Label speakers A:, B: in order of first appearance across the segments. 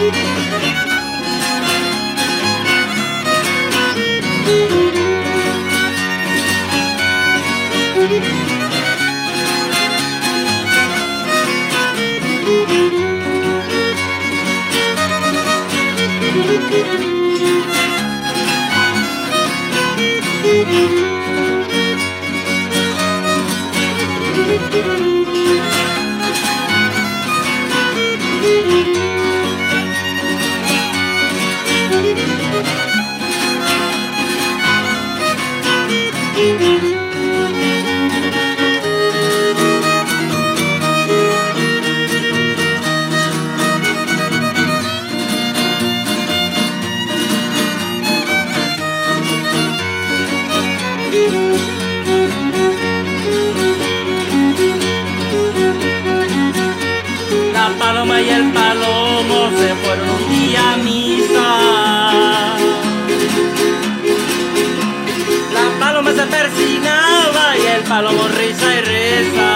A: La paloma y el palomo se fueron un día a misa. La paloma se persignaba y el palomo risa y reza.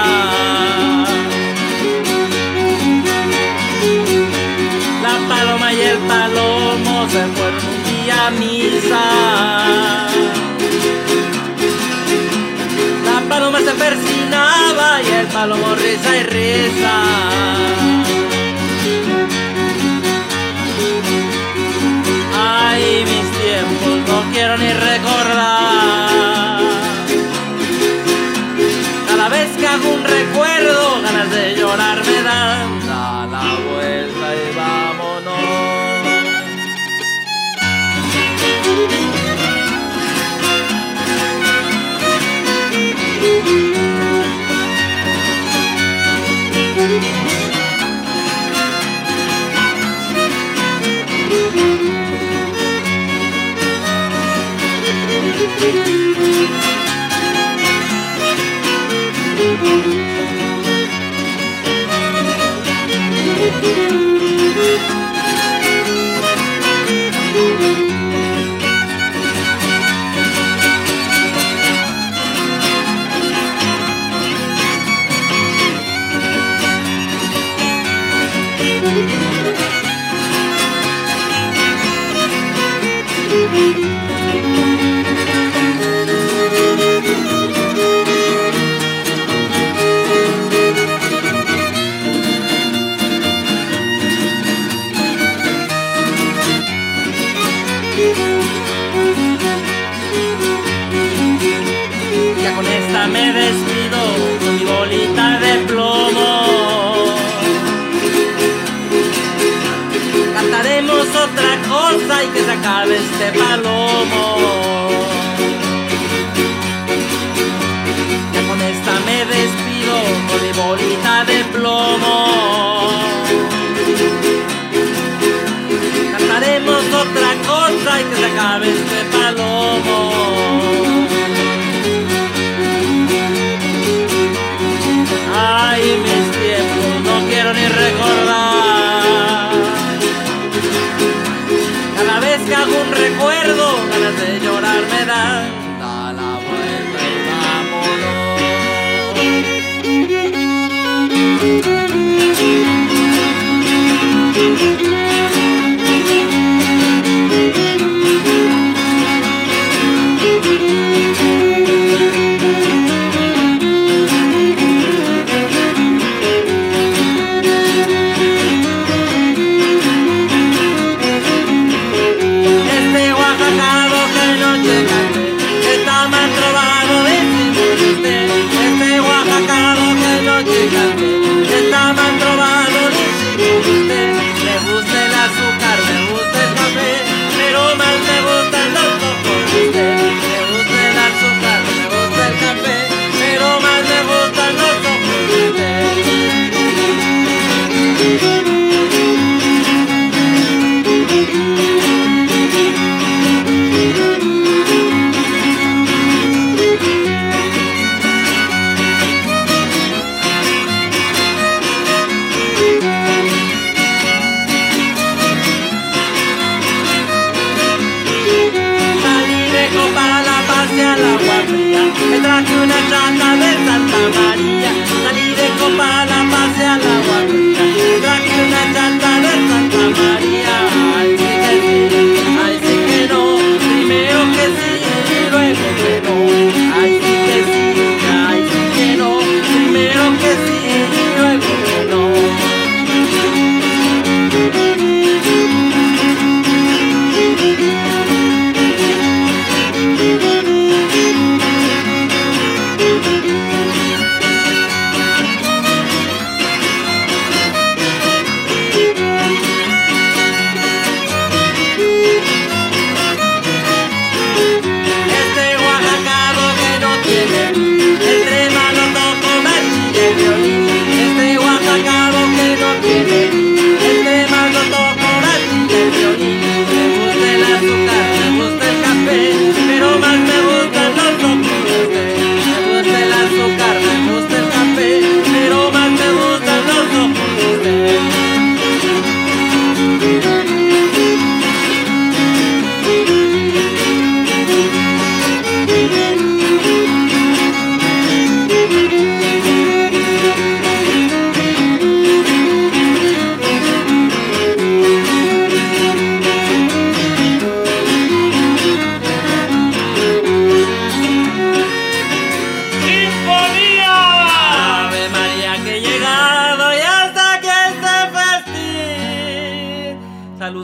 A: La paloma y el palomo se fueron un día a misa. La paloma se persignaba y el palomo risa y reza. Ay, mis tiempos no quiero ni recordar. Cada vez que hago un recuerdo, ganas de llorar me dan. Da la vuelta y vámonos. Ya con esta me despido con mi bolita de plomo. Cantaremos otra cosa y que se acabe este palomo. Ya con esta me despido con mi bolita de plomo. Cantaremos otra cosa y que se acabe este palomo. Ay, mis tiempos no quiero ni recordar. Cada vez que hago un recuerdo, ganas de llorar me dan. Da la vuelta y está mal trovado, me gusta el azúcar, me gusta el café, pero más me gustan los ojos de usted. Me gusta el azúcar, me gusta el café, pero más me gustan los ojos de usted. Al agua fría, me traje una chata de Santa María. Salí de Copala, pasé al agua fría, me traje una chata de Santa María.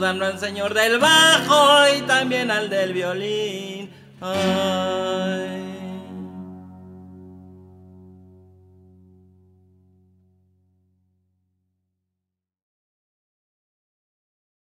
A: saludando al señor del bajo y también al del violín. Ay.